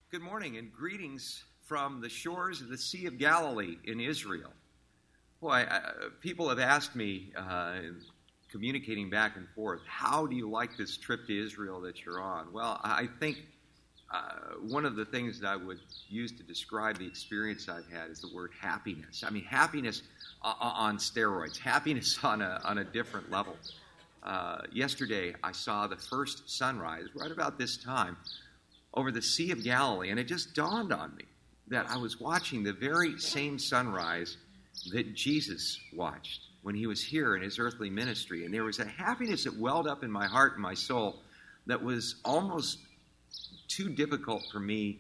Good morning and greetings from the shores of the Sea of Galilee in Israel. Boy, people have asked me, communicating back and forth, how do you like this trip to Israel that you're on? Well, I think one of the things that I would use to describe the experience I've had is the word happiness. I mean, happiness on steroids, happiness on a different level. Yesterday, I saw the first sunrise right about this time over the Sea of Galilee, and it just dawned on me that I was watching the very same sunrise that Jesus watched when he was here in his earthly ministry. And there was a happiness that welled up in my heart and my soul that was almost too difficult for me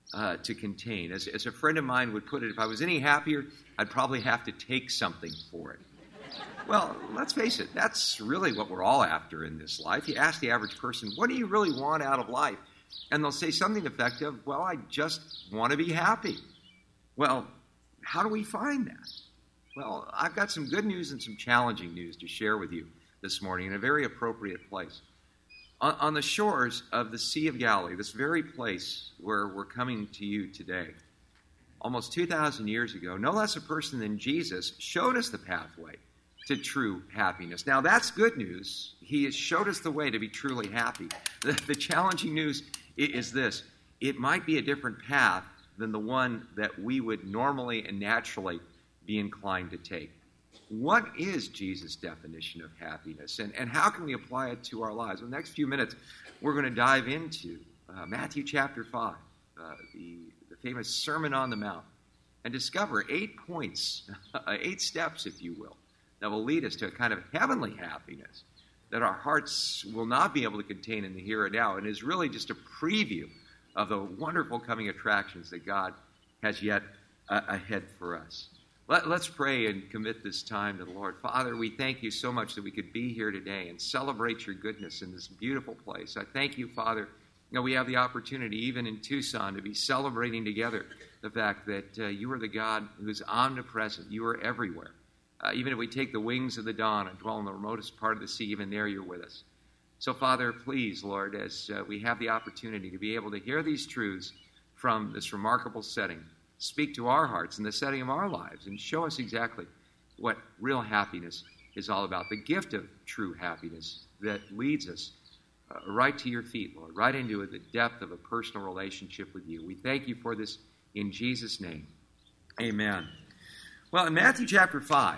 to contain. As a friend of mine would put it, if I was any happier, I'd probably have to take something for it. Well, let's face it, that's really what we're all after in this life. You ask the average person, what do you really want out of life? And they'll say something effective, well, I just want to be happy. Well, how do we find that? Well, I've got some good news and some challenging news to share with you this morning in a very appropriate place. On the shores of the Sea of Galilee, this very place where we're coming to you today, almost 2,000 years ago, no less a person than Jesus showed us the pathway to true happiness. Now, that's good news. He has showed us the way to be truly happy. The challenging news is this. It might be a different path than the one that we would normally and naturally be inclined to take. What is Jesus' definition of happiness, and how can we apply it to our lives? In the next few minutes, we're going to dive into Matthew chapter 5, the famous Sermon on the Mount, and discover 8 points, 8 steps, if you will, that will lead us to a kind of heavenly happiness that our hearts will not be able to contain in the here and now, and is really just a preview of the wonderful coming attractions that God has yet ahead for us. Let's pray and commit this time to the Lord. Father, we thank you so much that we could be here today and celebrate your goodness in this beautiful place. I thank you, Father, we have the opportunity, even in Tucson, to be celebrating together the fact that you are the God who is omnipresent. You are everywhere. Even if we take the wings of the dawn and dwell in the remotest part of the sea, even there you're with us. So, Father, please, Lord, as we have the opportunity to be able to hear these truths from this remarkable setting, speak to our hearts in the setting of our lives and show us exactly what real happiness is all about, the gift of true happiness that leads us right to your feet, Lord, right into the depth of a personal relationship with you. We thank you for this in Jesus' name. Amen. Well, in Matthew chapter 5,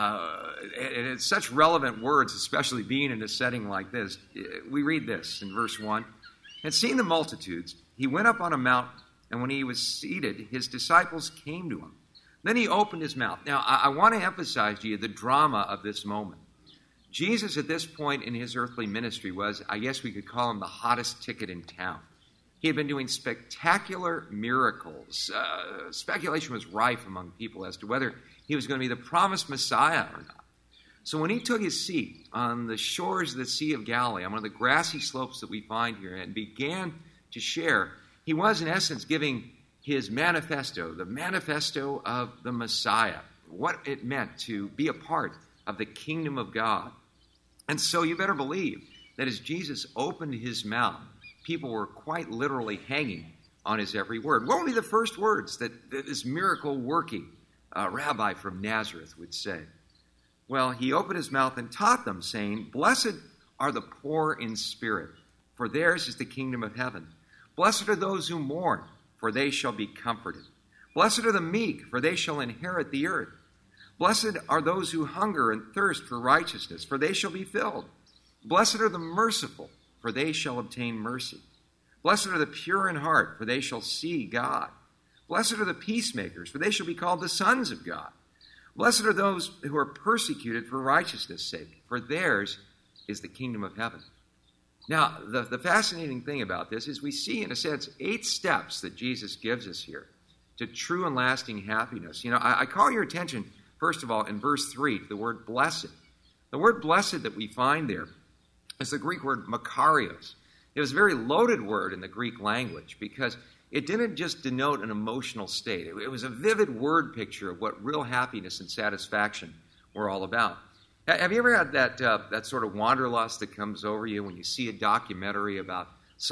it's such relevant words, especially being in a setting like this. We read this in verse 1. And seeing the multitudes, he went up on a mountain, and when he was seated, his disciples came to him. Then he opened his mouth. Now, I want to emphasize to you the drama of this moment. Jesus, at this point in his earthly ministry, was, I guess we could call him the hottest ticket in town. He had been doing spectacular miracles. Speculation was rife among people as to whether he was going to be the promised Messiah or not. So when he took his seat on the shores of the Sea of Galilee, on one of the grassy slopes that we find here, and began to share, he was in essence giving his manifesto, the manifesto of the Messiah, what it meant to be a part of the kingdom of God. And so you better believe that as Jesus opened his mouth, people were quite literally hanging on his every word. What would be the first words that this miracle-working rabbi from Nazareth would say? Well, he opened his mouth and taught them, saying, Blessed are the poor in spirit, for theirs is the kingdom of heaven. Blessed are those who mourn, for they shall be comforted. Blessed are the meek, for they shall inherit the earth. Blessed are those who hunger and thirst for righteousness, for they shall be filled. Blessed are the merciful, for they shall obtain mercy. Blessed are the pure in heart, for they shall see God. Blessed are the peacemakers, for they shall be called the sons of God. Blessed are those who are persecuted for righteousness' sake, for theirs is the kingdom of heaven. Now, the fascinating thing about this is we see, in a sense, 8 steps that Jesus gives us here to true and lasting happiness. I call your attention, first of all, in verse 3, to the word blessed. The word blessed that we find there is the Greek word makarios. It was a very loaded word in the Greek language because it didn't just denote an emotional state. It was a vivid word picture of what real happiness and satisfaction were all about. Have you ever had that sort of wanderlust that comes over you when you see a documentary about some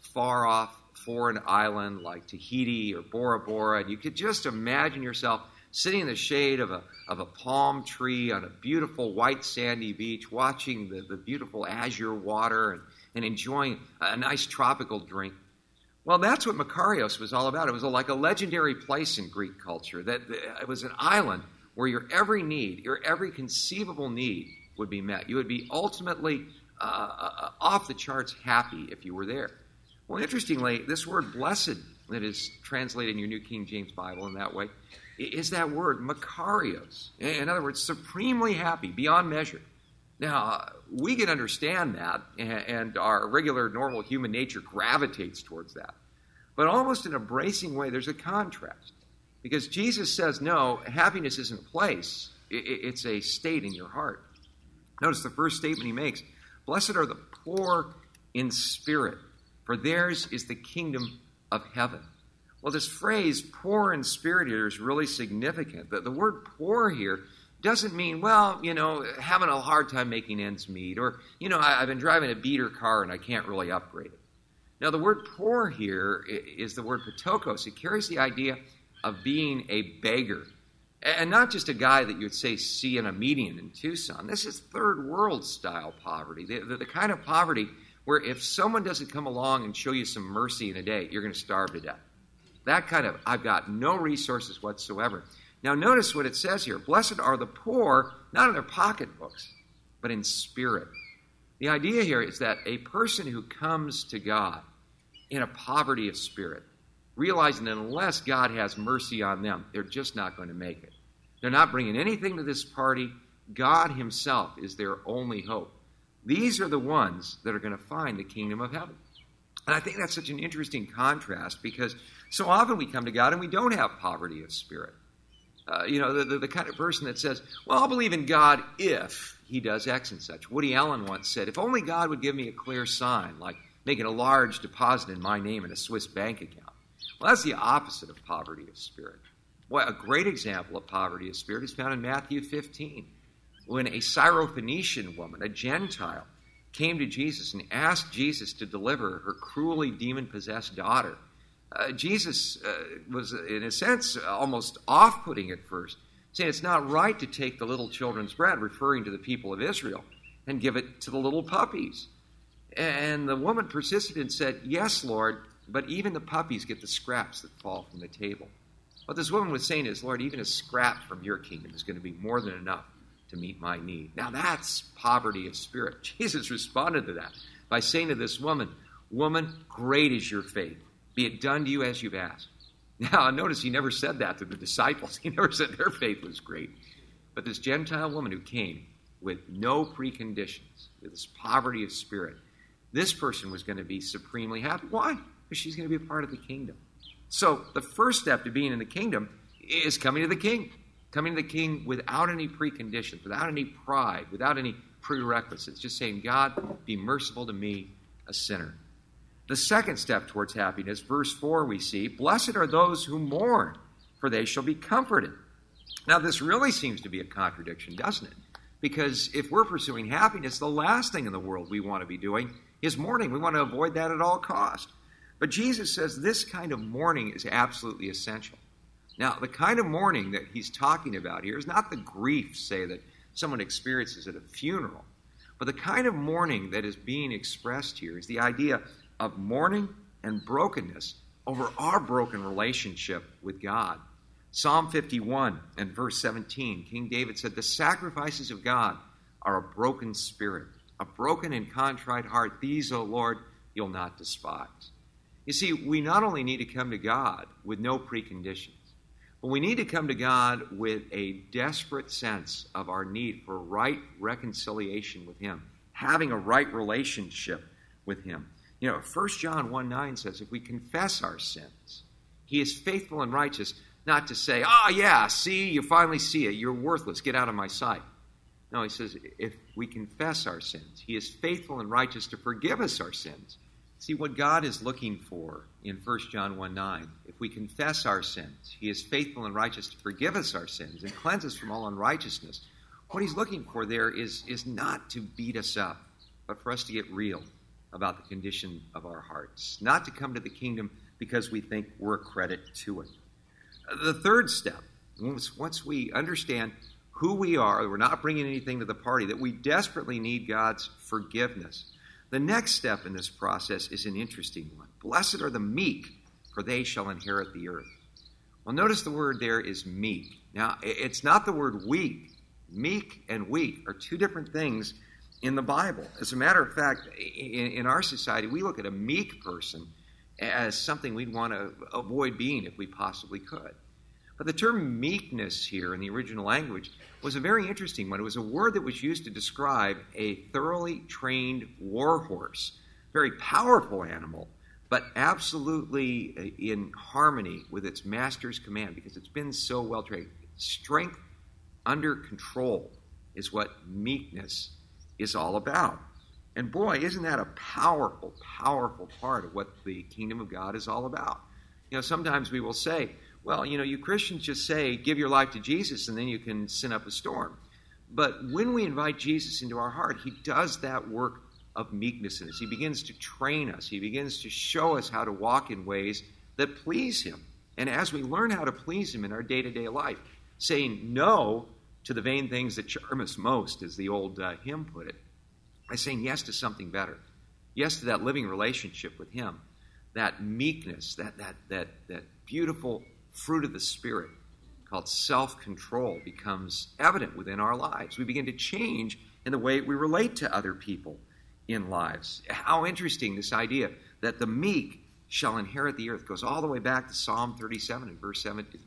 far-off foreign island like Tahiti or Bora Bora, and you could just imagine yourself sitting in the shade of a palm tree on a beautiful white sandy beach, watching the beautiful azure water and enjoying a nice tropical drink. Well, that's what Makarios was all about. It was like a legendary place in Greek culture. That it was an island where your every need, your every conceivable need would be met. You would be ultimately off the charts happy if you were there. Well, interestingly, this word blessed that is translated in your New King James Bible in that way is that word Makarios. In other words, supremely happy, beyond measure. Now, we can understand that, and our regular, normal human nature gravitates towards that. But almost in a bracing way, there's a contrast. Because Jesus says, no, happiness isn't a place. It's a state in your heart. Notice the first statement he makes, blessed are the poor in spirit, for theirs is the kingdom of heaven. Well, this phrase, poor in spirit, here is really significant. The word poor here doesn't mean, well, having a hard time making ends meet, or, I've been driving a beater car and I can't really upgrade it. Now, the word poor here is the word patokos. It carries the idea of being a beggar, and not just a guy that you would say see in a median in Tucson. This is third world style poverty, the kind of poverty where if someone doesn't come along and show you some mercy in a day, you're going to starve to death. That kind of, I've got no resources whatsoever. Now notice what it says here. Blessed are the poor, not in their pocketbooks, but in spirit. The idea here is that a person who comes to God in a poverty of spirit, realizing that unless God has mercy on them, they're just not going to make it. They're not bringing anything to this party. God himself is their only hope. These are the ones that are going to find the kingdom of heaven. And I think that's such an interesting contrast because so often we come to God and we don't have poverty of spirit. The kind of person that says, well, I'll believe in God if he does X and such. Woody Allen once said, if only God would give me a clear sign, like making a large deposit in my name in a Swiss bank account. Well, that's the opposite of poverty of spirit. Well, a great example of poverty of spirit is found in Matthew 15, when a Syrophoenician woman, a Gentile, came to Jesus and asked Jesus to deliver her cruelly demon-possessed daughter. Jesus was, in a sense, almost off-putting at first, saying it's not right to take the little children's bread, referring to the people of Israel, and give it to the little puppies. And the woman persisted and said, yes, Lord, but even the puppies get the scraps that fall from the table. What this woman was saying is, Lord, even a scrap from your kingdom is going to be more than enough to meet my need. Now that's poverty of spirit. Jesus responded to that by saying to this woman, woman, great is your faith. Be it done to you as you've asked. Now notice he never said that to the disciples. He never said their faith was great. But this Gentile woman who came with no preconditions, with this poverty of spirit, this person was going to be supremely happy. Why? Because she's going to be a part of the kingdom. So the first step to being in the kingdom is coming to the king. Coming to the king without any preconditions, without any pride, without any prerequisites. Just saying, God, be merciful to me, a sinner. The second step towards happiness, verse 4 we see, blessed are those who mourn, for they shall be comforted. Now this really seems to be a contradiction, doesn't it? Because if we're pursuing happiness, the last thing in the world we want to be doing is mourning. We want to avoid that at all cost. But Jesus says this kind of mourning is absolutely essential. Now, the kind of mourning that he's talking about here is not the grief, say, that someone experiences at a funeral, but the kind of mourning that is being expressed here is the idea of mourning and brokenness over our broken relationship with God. Psalm 51 and verse 17, King David said, the sacrifices of God are a broken spirit, a broken and contrite heart. These, O Lord, you'll not despise. You see, we not only need to come to God with no preconditions, but we need to come to God with a desperate sense of our need for right reconciliation with him, having a right relationship with him. 1 John 1:9 says, if we confess our sins, he is faithful and righteous, not to say, see, you finally see it, you're worthless, get out of my sight. No, he says, if we confess our sins, he is faithful and righteous to forgive us our sins. See, what God is looking for in 1 John 1:9, if we confess our sins, he is faithful and righteous to forgive us our sins and cleanse us from all unrighteousness. What he's looking for there is not to beat us up, but for us to get real, about the condition of our hearts, not to come to the kingdom because we think we're a credit to it. The third step, once we understand who we are, that we're not bringing anything to the party, that we desperately need God's forgiveness, the next step in this process is an interesting one. Blessed are the meek, for they shall inherit the earth. Well, notice the word there is meek. Now, it's not the word weak. Meek and weak are two different things in the Bible. As a matter of fact, in our society, we look at a meek person as something we'd want to avoid being if we possibly could. But the term meekness here in the original language was a very interesting one. It was a word that was used to describe a thoroughly trained war horse, very powerful animal, but absolutely in harmony with its master's command because it's been so well trained. Strength under control is what meekness is all about. And boy, isn't that a powerful, powerful part of what the kingdom of God is all about. You know, sometimes we will say, well, you know, you Christians just say, give your life to Jesus and then you can sin up a storm. But when we invite Jesus into our heart, he does that work of meekness in us. He begins to train us. He begins to show us how to walk in ways that please him. And as we learn how to please him in our day-to-day life, saying no to the vain things that charm us most, as the old hymn put it, by saying yes to something better, yes to that living relationship with him, that meekness, that beautiful fruit of the Spirit called self-control becomes evident within our lives. We begin to change in the way we relate to other people in lives. How interesting this idea that the meek shall inherit the earth goes all the way back to Psalm 37 and verse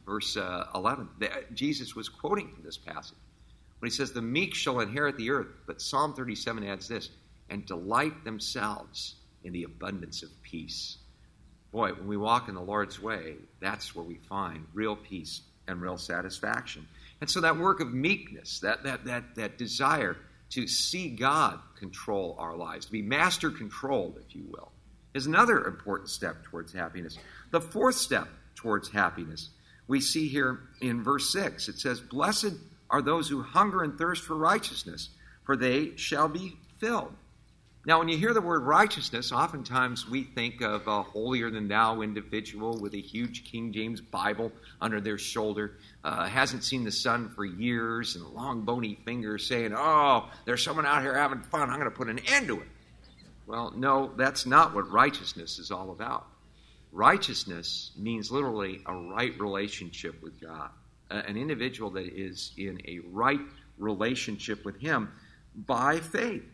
11. Jesus was quoting from this passage when he says the meek shall inherit the earth. But Psalm 37 adds this, and delight themselves in the abundance of peace. Boy, when we walk in the Lord's way, that's where we find real peace and real satisfaction. And so that work of meekness, that desire to see God control our lives, to be master controlled, if you will, is another important step towards happiness. The fourth step towards happiness we see here in verse 6. It says, blessed are those who hunger and thirst for righteousness, for they shall be filled. Now, when you hear the word righteousness, oftentimes we think of a holier-than-thou individual with a huge King James Bible under their shoulder, hasn't seen the sun for years, and long bony fingers saying, oh, there's someone out here having fun, I'm going to put an end to it. Well, no, that's not what righteousness is all about. Righteousness means literally a right relationship with God, an individual that is in a right relationship with him by faith.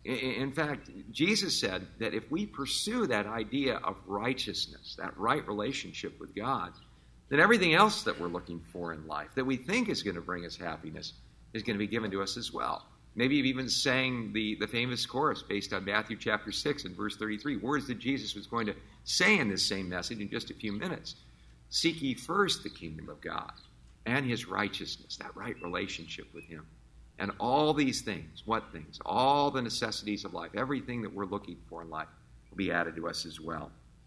In fact, Jesus said that if we pursue that idea of righteousness, that right relationship with God, then everything else that we're looking for in life, that we think is going to bring us happiness, is going to be given to us as well. Maybe you've even sang the famous chorus based on Matthew chapter 6 and verse 33, words that Jesus was going to say in this same message in just a few minutes. Seek ye first the kingdom of God and his righteousness, that right relationship with him. And all these things, what things? All the necessities of life, everything that we're looking for in life will be added to us as well.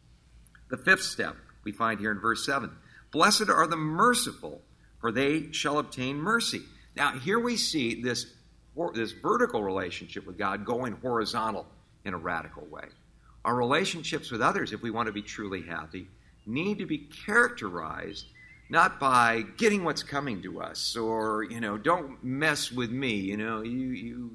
The fifth step we find here in verse 7. Blessed are the merciful, for they shall obtain mercy. Now, here we see this vertical relationship with God going horizontal in a radical way. Our relationships with others, if we want to be truly happy, need to be characterized not by getting what's coming to us or, don't mess with me. You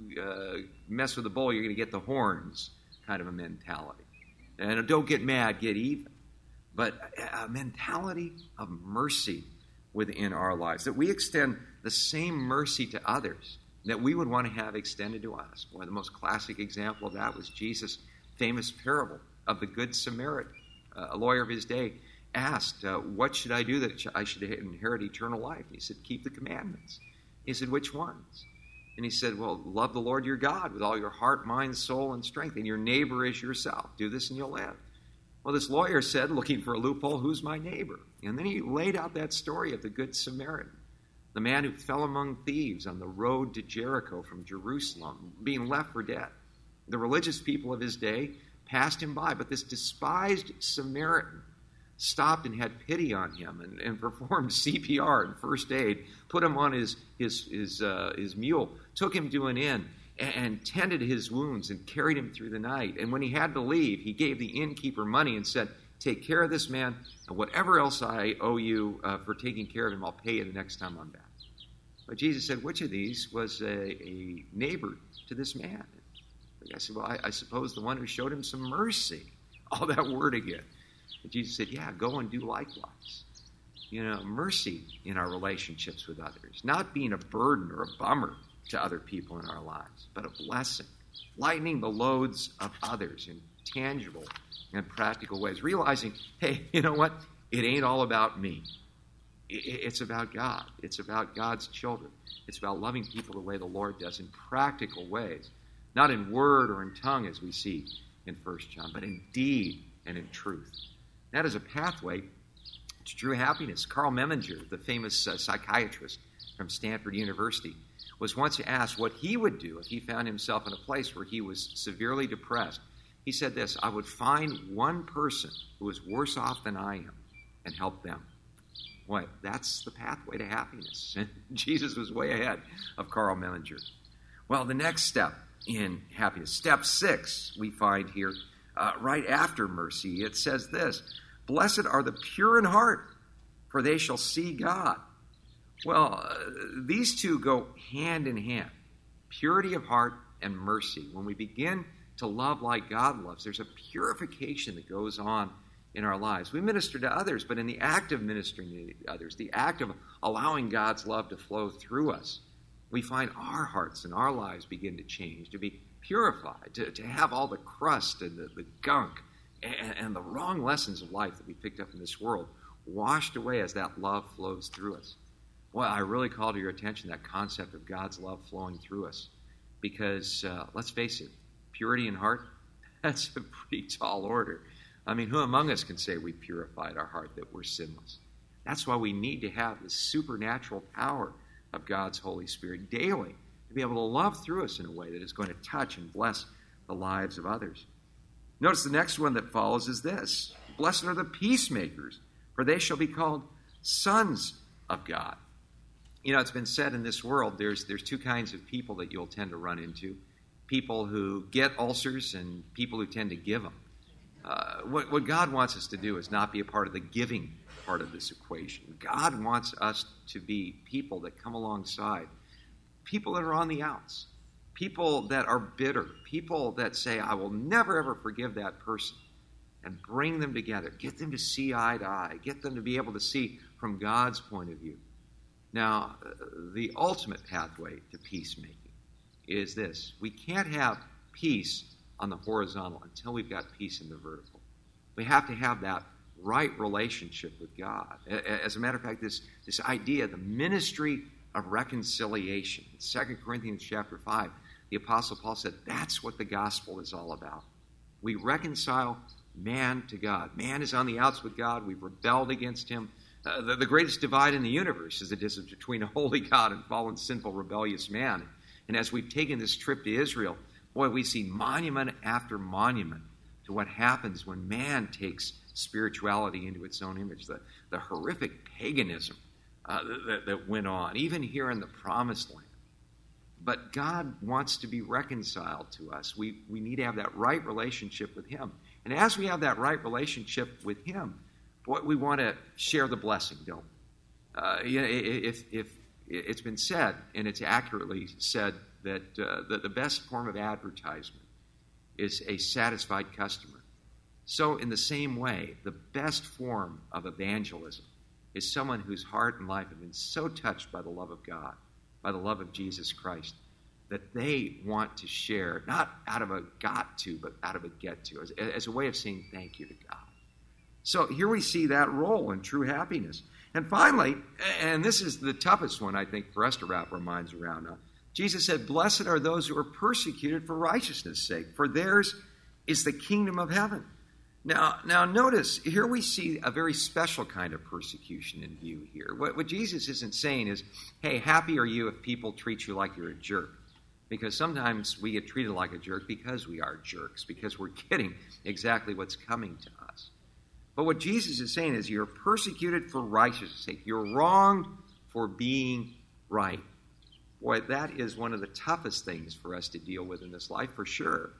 mess with the bull, you're going to get the horns kind of a mentality. And don't get mad, get even. But a mentality of mercy within our lives, that we extend the same mercy to others that we would want to have extended to us. Boy, the most classic example of that was Jesus' famous parable of the Good Samaritan. A lawyer of his day asked, what should I do that I should inherit eternal life? And he said, keep the commandments. He said, which ones? And he said, well, love the Lord your God with all your heart, mind, soul, and strength, and your neighbor as yourself. Do this and you'll live. Well, this lawyer said, looking for a loophole, who's my neighbor? And then he laid out that story of the Good Samaritan, the man who fell among thieves on the road to Jericho from Jerusalem, being left for dead. The religious people of his day passed him by, but this despised Samaritan stopped and had pity on him and performed CPR and first aid, put him on his mule, took him to an inn, and tended his wounds and carried him through the night. And when he had to leave, he gave the innkeeper money and said, take care of this man, and whatever else I owe you for taking care of him, I'll pay you the next time I'm back. But Jesus said, which of these was a neighbor to this man? The guy said, well, I suppose the one who showed him some mercy. All that word again. And Jesus said, yeah, go and do likewise. Mercy in our relationships with others. Not being a burden or a bummer to other people in our lives, but a blessing. Lightening the loads of others in tangible and practical ways. Realizing, hey, you know what? It ain't all about me. It's about God. It's about God's children. It's about loving people the way the Lord does in practical ways. Not in word or in tongue as we see in 1 John, but in deed and in truth. That is a pathway to true happiness. Carl Memminger, the famous psychiatrist from Stanford University, was once asked what he would do if he found himself in a place where he was severely depressed. He said this, I would find one person who was worse off than I am and help them. Boy, that's the pathway to happiness. And Jesus was way ahead of Carl Memminger. Well, the next step in happiness, step 6, we find here right after mercy. It says this, blessed are the pure in heart, for they shall see God. Well, these two go hand in hand, purity of heart and mercy. When we begin to love like God loves, there's a purification that goes on in our lives. We minister to others, but in the act of ministering to others, the act of allowing God's love to flow through us, we find our hearts and our lives begin to change, to be purified, to have all the crust and the gunk and the wrong lessons of life that we picked up in this world washed away as that love flows through us. Well, I really call to your attention that concept of God's love flowing through us because, let's face it, purity in heart, that's a pretty tall order. I mean, who among us can say we purified our heart, that we're sinless? That's why we need to have the supernatural power of God's Holy Spirit daily to be able to love through us in a way that is going to touch and bless the lives of others. Notice the next one that follows is this. Blessed are the peacemakers, for they shall be called sons of God. It's been said in this world, there's two kinds of people that you'll tend to run into. People who get ulcers and people who tend to give them. What God wants us to do is not be a part of the giving part of this equation. God wants us to be people that come alongside, people that are on the outs, people that are bitter, people that say, I will never ever forgive that person, and bring them together, get them to see eye to eye, get them to be able to see from God's point of view. Now, the ultimate pathway to peacemaking is this. We can't have peace on the horizontal until we've got peace in the vertical. We have to have that right relationship with God. As a matter of fact, this idea, the ministry of reconciliation. In 2 Corinthians chapter 5, the Apostle Paul said that's what the gospel is all about. We reconcile man to God. Man is on the outs with God. We've rebelled against him. The greatest divide in the universe is the distance between a holy God and fallen, sinful, rebellious man. And as we've taken this trip to Israel, boy, we see monument after monument to what happens when man takes spirituality into its own image, the horrific paganism that went on, even here in the Promised Land. But God wants to be reconciled to us. We need to have that right relationship with him. And as we have that right relationship with him, boy, we want to share the blessing, don't we? If it's been said, and it's accurately said, that the best form of advertisement is a satisfied customer. So in the same way, the best form of evangelism is someone whose heart and life have been so touched by the love of God, by the love of Jesus Christ, that they want to share, not out of a got to, but out of a get to, as a way of saying thank you to God. So here we see that role in true happiness. And finally, and this is the toughest one, I think, for us to wrap our minds around, Jesus said, blessed are those who are persecuted for righteousness' sake, for theirs is the kingdom of heaven. Now notice, here we see a very special kind of persecution in view here. What Jesus isn't saying is, hey, happy are you if people treat you like you're a jerk. Because sometimes we get treated like a jerk because we are jerks, because we're getting exactly what's coming to us. But what Jesus is saying is you're persecuted for righteousness' sake. You're wronged for being right. Boy, that is one of the toughest things for us to deal with in this life, for sure.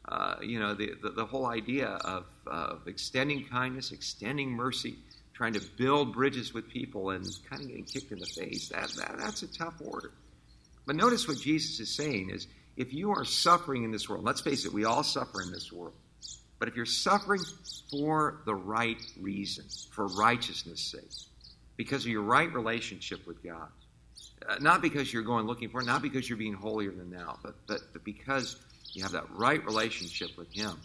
The whole idea of extending kindness, extending mercy, trying to build bridges with people and kind of getting kicked in the face, that's a tough order. But notice what Jesus is saying is, if you are suffering in this world, let's face it, we all suffer in this world. But if you're suffering for the right reason, for righteousness' sake, because of your right relationship with God, not because you're going looking for it, not because you're being holier than thou, but because you have that right relationship with Him,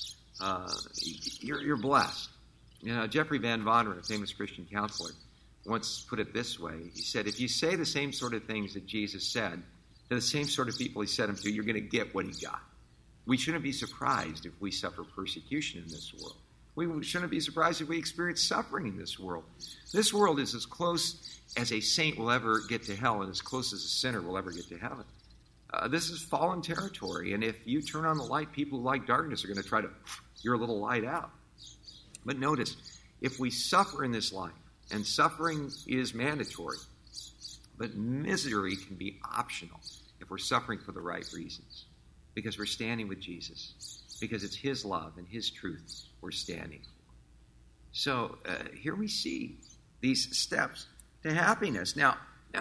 you're blessed. Jeffrey Van Vonderen, a famous Christian counselor, once put it this way. He said, if you say the same sort of things that Jesus said to the same sort of people He said them to, you're going to get what He got. We shouldn't be surprised if we suffer persecution in this world. We shouldn't be surprised if we experience suffering in this world. This world is as close as a saint will ever get to hell and as close as a sinner will ever get to heaven. This is fallen territory, and if you turn on the light, people who like darkness are going to try to your little light out. But notice, if we suffer in this life, and suffering is mandatory, but misery can be optional if we're suffering for the right reasons, because we're standing with Jesus, because it's His love and His truth we're standing for. So here we see these steps to happiness. Now,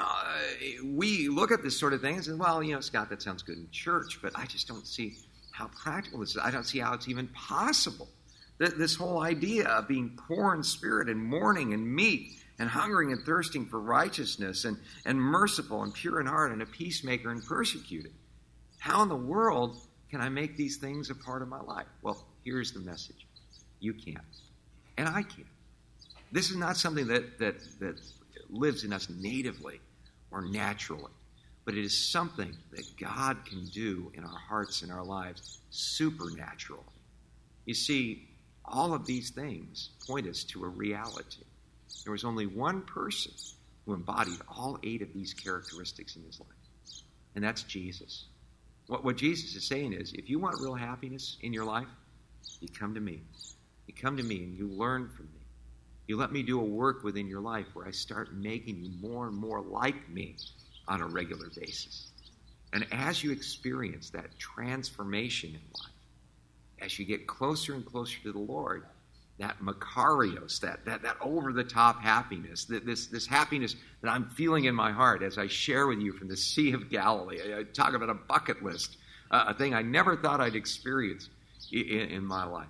we look at this sort of thing and say, well, Scott, that sounds good in church, but I just don't see how practical this is. I don't see how it's even possible. This whole idea of being poor in spirit and mourning and meek and hungering and thirsting for righteousness and merciful and pure in heart and a peacemaker and persecuted. How in the world can I make these things a part of my life? Well, here's the message. You can't. And I can't. This is not something that lives in us natively or naturally, but it is something that God can do in our hearts and our lives supernaturally. You see, all of these things point us to a reality. There was only one person who embodied all 8 of these characteristics in his life, and that's Jesus. What Jesus is saying is, if you want real happiness in your life, you come to me. You come to me and you learn from me. You let me do a work within your life where I start making you more and more like me on a regular basis. And as you experience that transformation in life, as you get closer and closer to the Lord, that Makarios, that over-the-top happiness, this happiness that I'm feeling in my heart as I share with you from the Sea of Galilee. I talk about a bucket list, a thing I never thought I'd experience in my life.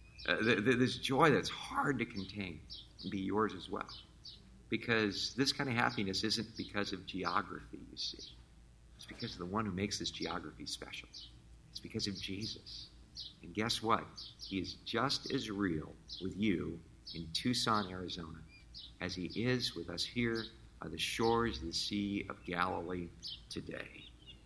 This joy that's hard to contain can be yours as well. Because this kind of happiness isn't because of geography, you see. It's because of the one who makes this geography special. It's because of Jesus. And guess what? He is just as real with you in Tucson, Arizona, as He is with us here by the shores of the Sea of Galilee today.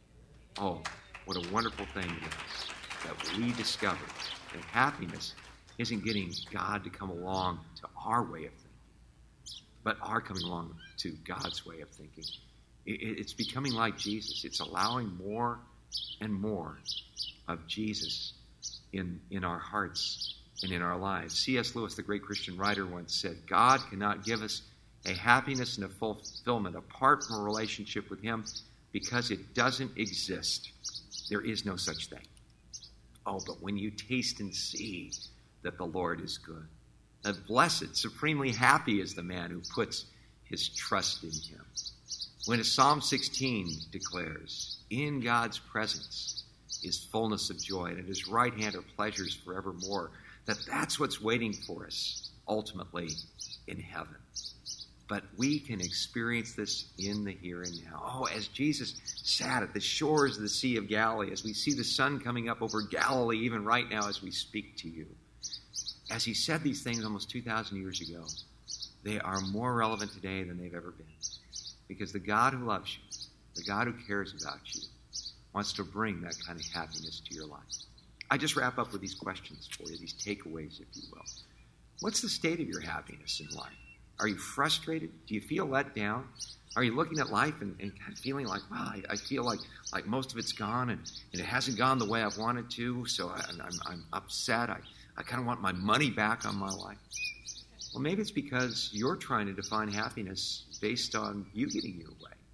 Oh, what a wonderful thing it is that we discover that happiness isn't getting God to come along to our way of thinking, but our coming along to God's way of thinking. It's becoming like Jesus. It's allowing more and more of Jesus in our hearts and in our lives. C.S. Lewis, the great Christian writer, once said, God cannot give us a happiness and a fulfillment apart from a relationship with Him because it doesn't exist. There is no such thing. Oh, but when you taste and see that the Lord is good, that blessed, supremely happy is the man who puts his trust in Him. When Psalm 16 declares, in God's presence is fullness of joy, and at His right hand are pleasures forevermore, that's what's waiting for us ultimately in heaven. But we can experience this in the here and now. Oh, as Jesus sat at the shores of the Sea of Galilee, as we see the sun coming up over Galilee even right now as we speak to you, as He said these things almost 2,000 years ago, they are more relevant today than they've ever been. Because the God who loves you, the God who cares about you, wants to bring that kind of happiness to your life. I just wrap up with these questions for you, these takeaways, if you will. What's the state of your happiness in life? Are you frustrated? Do you feel let down? Are you looking at life and kind of feeling like, wow, I feel like most of it's gone and it hasn't gone the way I've wanted to, so I'm upset. I kind of want my money back on my life. Well, maybe it's because you're trying to define happiness based on you getting your way,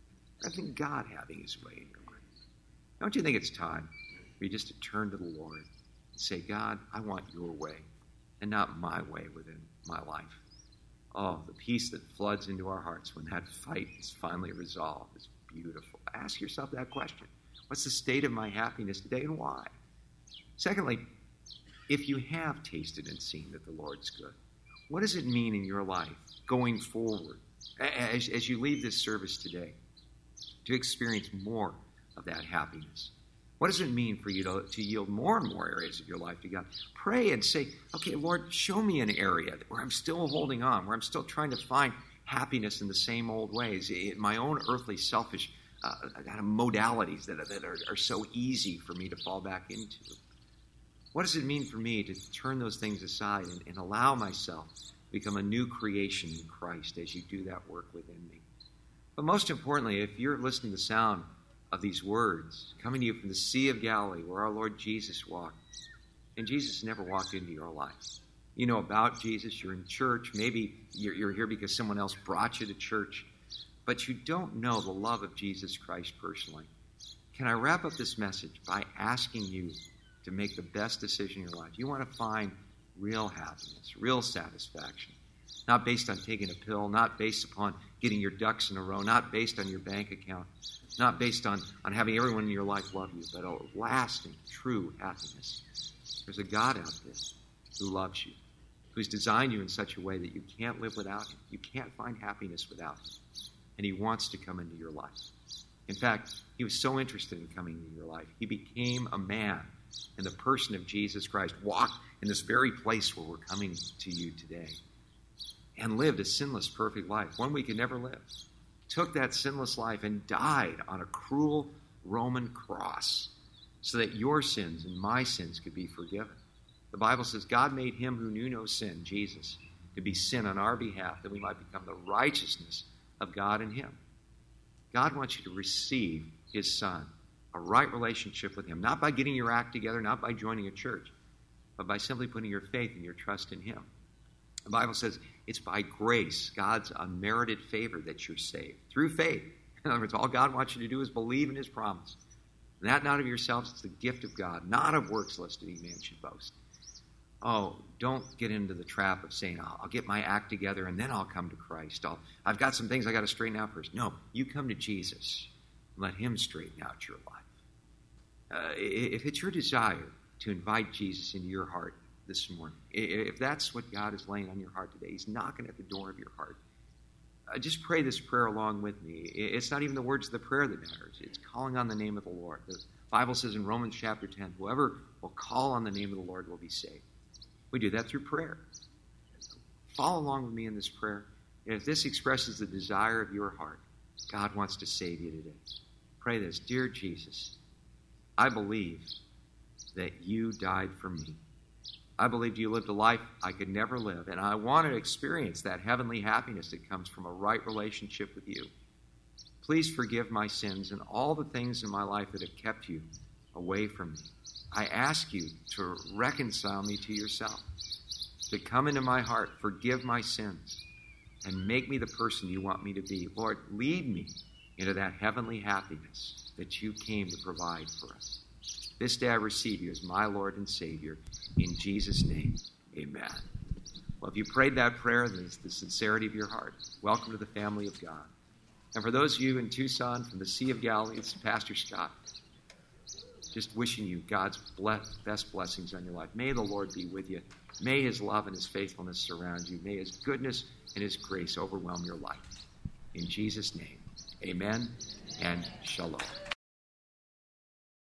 rather than God having his way in your life? Don't you think it's time for you just to turn to the Lord and say, God, I want your way and not my way within my life. Oh, the peace that floods into our hearts when that fight is finally resolved is beautiful. Ask yourself that question. What's the state of my happiness today and why? Secondly, if you have tasted and seen that the Lord's good, what does it mean in your life going forward as you leave this service today to experience more of that happiness? What does it mean for you to yield more and more areas of your life to God? Pray and say, okay, Lord, show me an area where I'm still holding on, where I'm still trying to find happiness in the same old ways, in my own earthly, selfish kind of modalities that are so easy for me to fall back into. What does it mean for me to turn those things aside and allow myself to become a new creation in Christ as you do that work within me? But most importantly, if you're listening to the sound of these words coming to you from the Sea of Galilee where our Lord Jesus walked, and Jesus never walked into your life. You know about Jesus, you're in church, maybe you're here because someone else brought you to church, but you don't know the love of Jesus Christ personally. Can I wrap up this message by asking you to make the best decision in your life? You want to find real happiness, real satisfaction, not based on taking a pill, not based upon getting your ducks in a row, not based on your bank account, not based on having everyone in your life love you, but a lasting, true happiness. There's a God out there who loves you, who's designed you in such a way that you can't live without him. You can't find happiness without him. And he wants to come into your life. In fact, he was so interested in coming into your life, he became a man in the person of Jesus Christ, walked in this very place where we're coming to you today, and lived a sinless, perfect life, one we could never live. Took that sinless life and died on a cruel Roman cross so that your sins and my sins could be forgiven. The Bible says God made him who knew no sin, Jesus, to be sin on our behalf, that we might become the righteousness of God in him. God wants you to receive his Son, a right relationship with him, not by getting your act together, not by joining a church, but by simply putting your faith and your trust in him. The Bible says it's by grace, God's unmerited favor, that you're saved. Through faith. In other words, all God wants you to do is believe in his promise. And that not of yourselves, it's the gift of God, not of works, lest any man should boast. Oh, don't get into the trap of saying, I'll get my act together and then I'll come to Christ. I've got some things I got to straighten out first. No, you come to Jesus and let him straighten out your life. If it's your desire to invite Jesus into your heart this morning, if that's what God is laying on your heart today, he's knocking at the door of your heart, just pray this prayer along with me. It's not even the words of the prayer that matters. It's calling on the name of the Lord. The Bible says in Romans chapter 10, whoever will call on the name of the Lord will be saved. We do that through prayer. Follow along with me in this prayer. And if this expresses the desire of your heart, God wants to save you today. Pray this. Dear Jesus, I believe that you died for me. I believed you lived a life I could never live, and I want to experience that heavenly happiness that comes from a right relationship with you. Please forgive my sins and all the things in my life that have kept you away from me. I ask you to reconcile me to yourself, to come into my heart, forgive my sins, and make me the person you want me to be. Lord, lead me into that heavenly happiness that you came to provide for us. This day I receive you as my Lord and Savior. In Jesus' name, amen. Well, if you prayed that prayer, there's the sincerity of your heart. Welcome to the family of God. And for those of you in Tucson from the Sea of Galilee, it's Pastor Scott. Just wishing you God's best blessings on your life. May the Lord be with you. May his love and his faithfulness surround you. May his goodness and his grace overwhelm your life. In Jesus' name, amen and shalom.